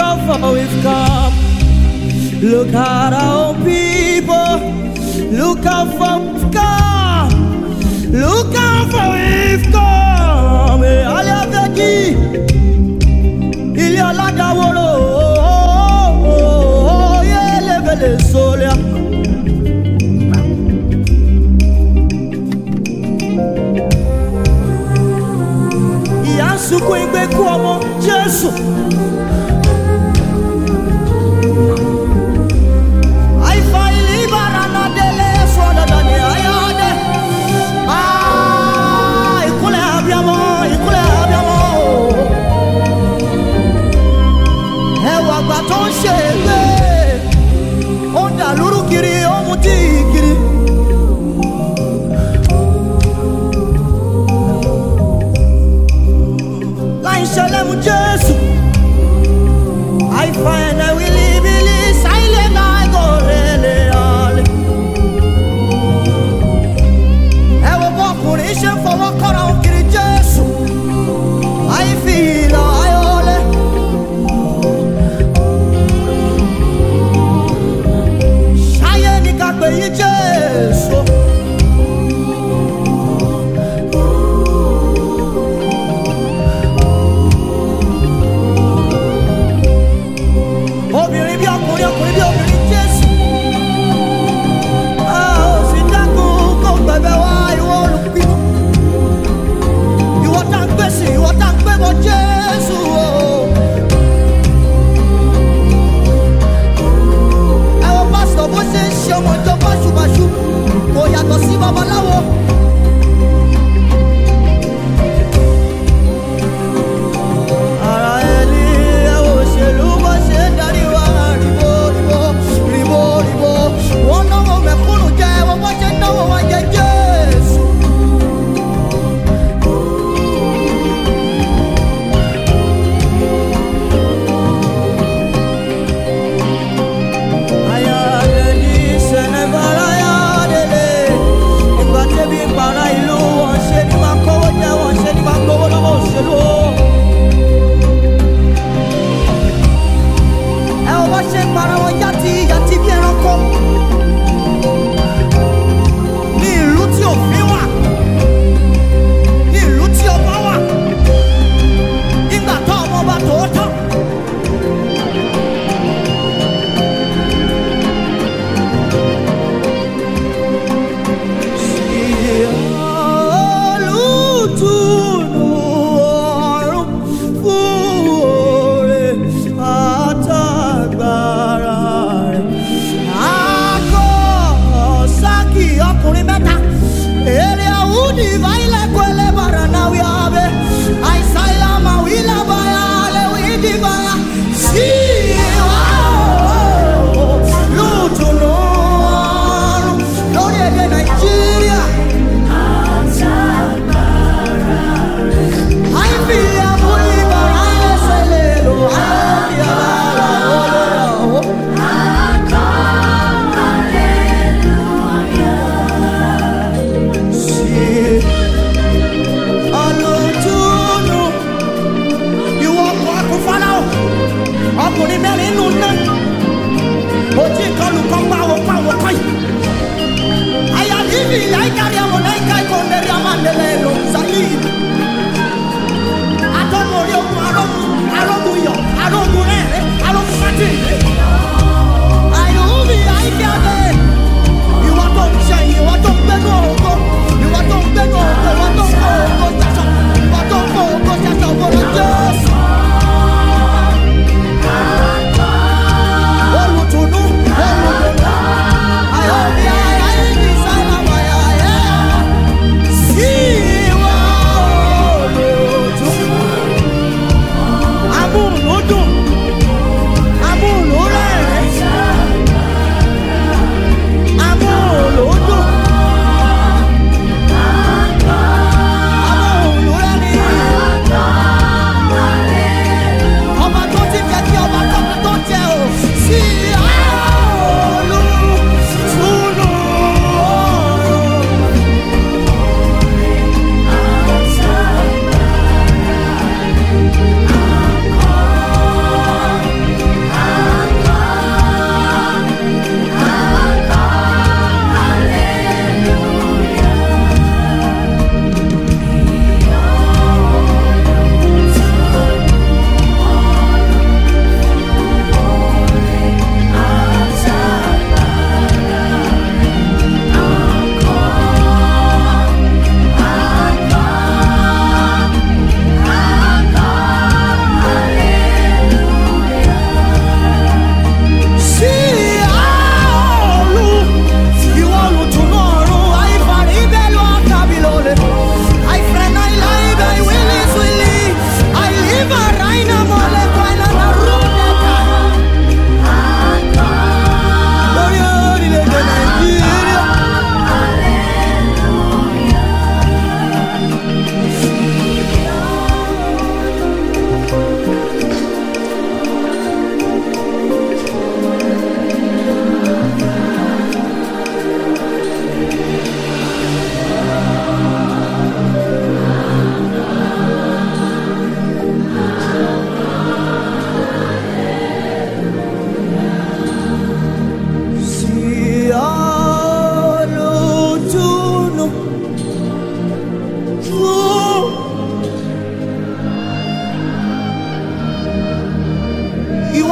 how far we've come. Look at our people. Look how far we've come. Look how far we've come. Aliabeki, il y a la gawolo. Yelevele solia. Yansu kwengbe kuomo Jesu. Jesus, I find I will live silent. I go really. I will walk on nation for walk around Jesus. I feel I only. Shine got me Jesus.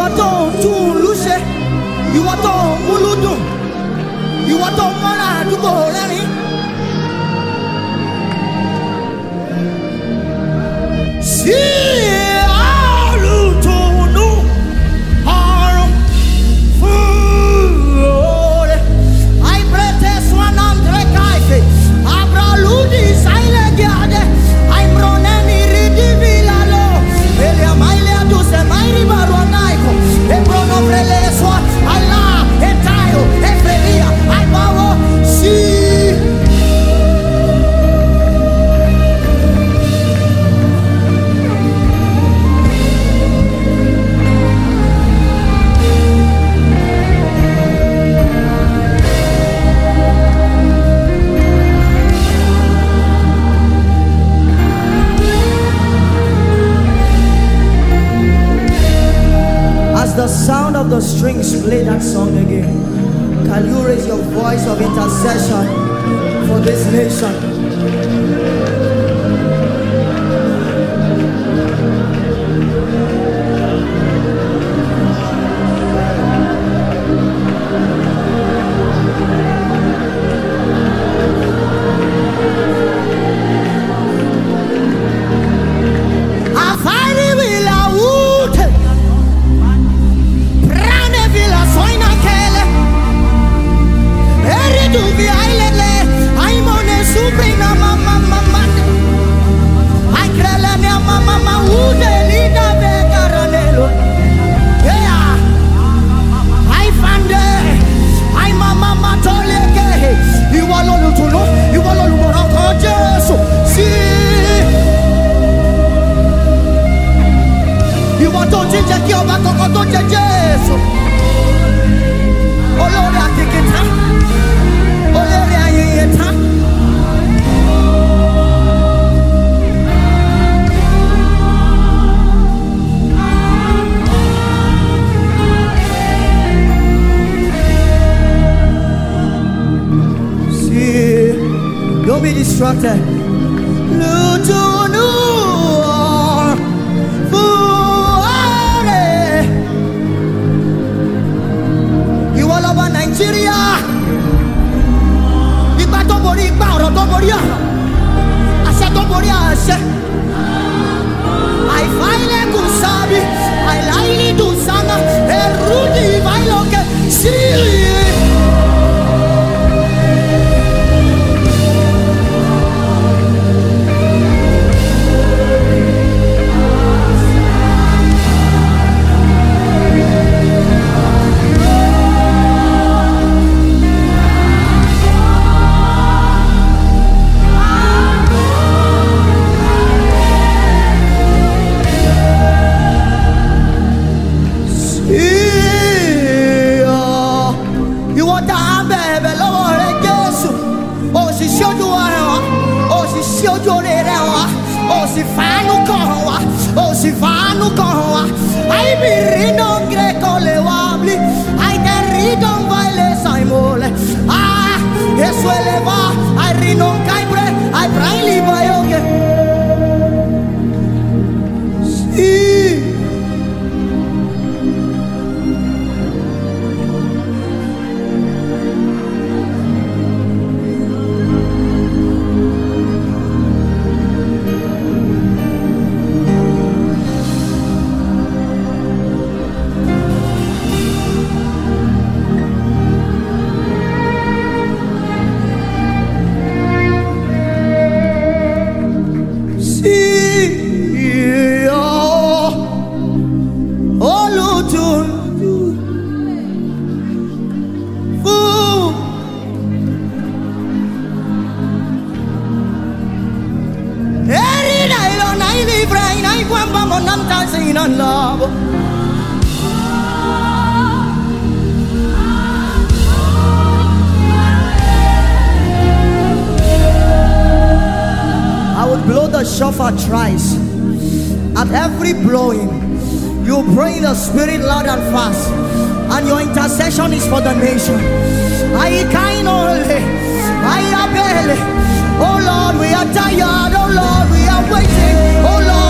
ìwọ tó ń tún ìlú ṣe, ìwọ tó ń múlù dùn, ìwọ tó ń mọ́ra àdúgbò rẹ́rìn. Sí olùtùnú ọ̀run fún òre. Àìbẹ̀tẹ̀ sún àndré káìfẹ̀, àbúrálùdì sáìlẹ̀ gíadé, àìmọ̀nẹ́ni rídìbì lálọ́. Elia Mailia Duse Mairi Baruanaiko, Ebrono Freleswa, Allah, Etayo, Efrevia, Aibawo, Si. The sound of the strings play that song again. Can you raise your voice of intercession for this nation? Don't be distracted. You all over Nigeria. Ipa tó borí ipa, ọ̀rọ̀ tó borí ọ̀rọ̀, àṣẹ tó borí àṣẹ. Àìfáìlẹ̀ kò sábì, àìláìlì dùn sáná, ẹ̀rú ni ìbáyọ̀kẹ́ sí i. Shofar thrice. At every blowing, you pray in the spirit loud and fast, and your intercession is for the nation. Oh Lord, we are tired. Oh Lord, we are waiting. Oh Lord.